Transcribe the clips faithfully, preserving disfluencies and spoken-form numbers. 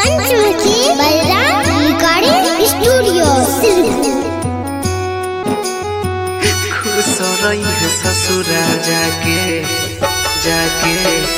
पंचमुखी Balram recording studio खुश रही है ससुरा जाके जाके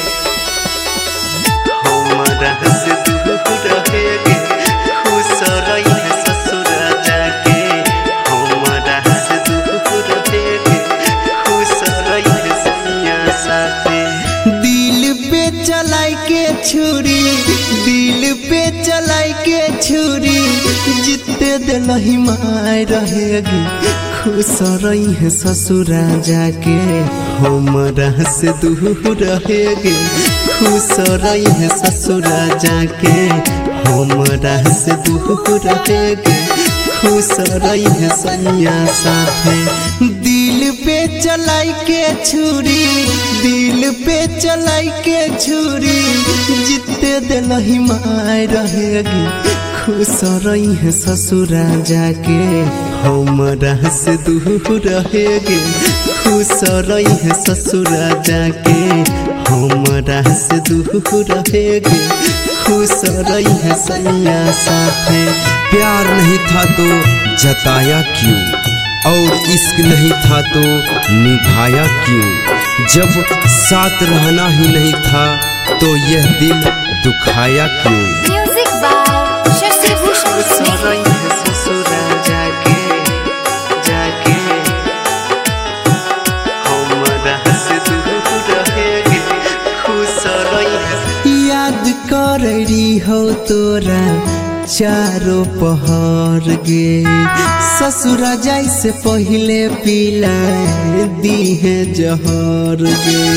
हमारा से दूर रहेगे। खुश रही है ससुरा जाके हमारा से दूर रहेगे। खुश रही है सैया साथे दिल पे चलाई के छुरी दिल पे चलाई के छुरी जितने दिल ही माय रहेगी। खुश रही है ससुरा जाके हमारा से दूर रहेगी। खुश रही है ससुरा जाके हमारा से दूर रहेगी। खुश रही है सैया साथे दिल पे चलाई के छुरी दिल पे चलाई के छुरी जितने दिल ही माय रहेगी। खुश रही है ससुरा जाके हमारा से दूर रहेगी। खुश रही है ससुरा जाके हमारा से दूर रहेगी। खुश रही है सैया साथे प्यार नहीं था तो जताया क्यों और इश्क नहीं था तो निभाया क्यों। जब साथ रहना ही नहीं था तो यह दिल दुखाया क्यों। म्यूजिक बाय शशि भूषण ससुरा जाके जाके हमारा से दूर रहेगी। खुश रही है याद कर रही हो तोरा चारों पहर गे ससुरा जाई से पहले पीला दी है जहर गे।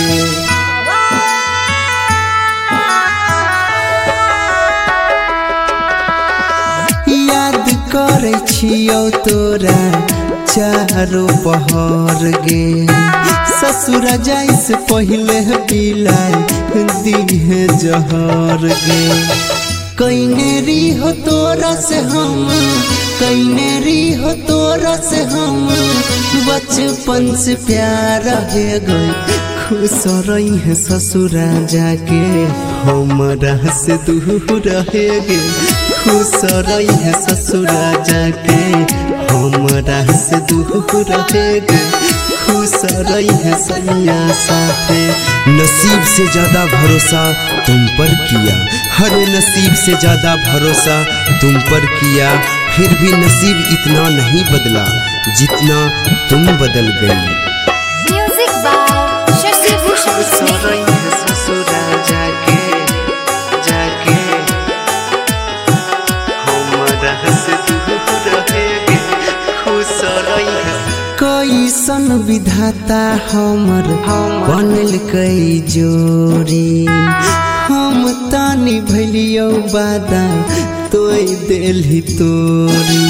याद करे छियो तोरा चारों पहर गे ससुरा जाई से पहले पीला दी है जहर गे। कईने री हो तोरा से हम कईने री हो तोरा से हम बचपन से प्यार रह गए। खुश रही है ससुरा जाके हमारा से दूर रहेगी। खुश रही है ससुरा जाके हमारा से दूर रहेगी। खुश रही है सैया साथे नसीब से ज्यादा भरोसा तुम पर किया हरे नसीब से ज्यादा भरोसा तुम पर किया फिर भी नसीब इतना नहीं बदला जितना तुम बदल गई। म्यूजिक बाय शशि भूषण ससुरा जाके जाके हमारा से दूर रहेगी। खुश रही है कैसन विधाता हमर बनल कई जोड़ी हम तानी भलियो बादा तोय देलही तोरी।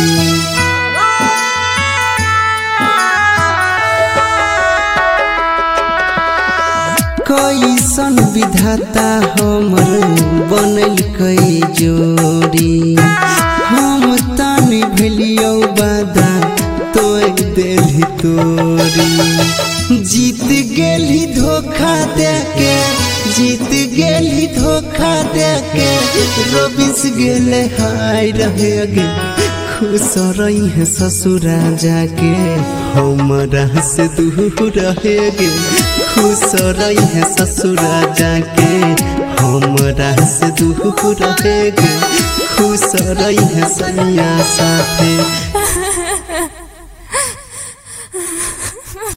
कैसन विधाता हमर बनल कई जोड़ी हम तानी भलियो बादा तोय देलही तोरी। जीत गेली धोखा देके जीत गेली धोखा देके रोबिस गेले हाय रहेगे। खुश रही है ससुरा जाके हमारा से दूर रहेगी। खुश रही है ससुरा जाके हमारा से दूर रहेगी। खुश रही है सैया साथे।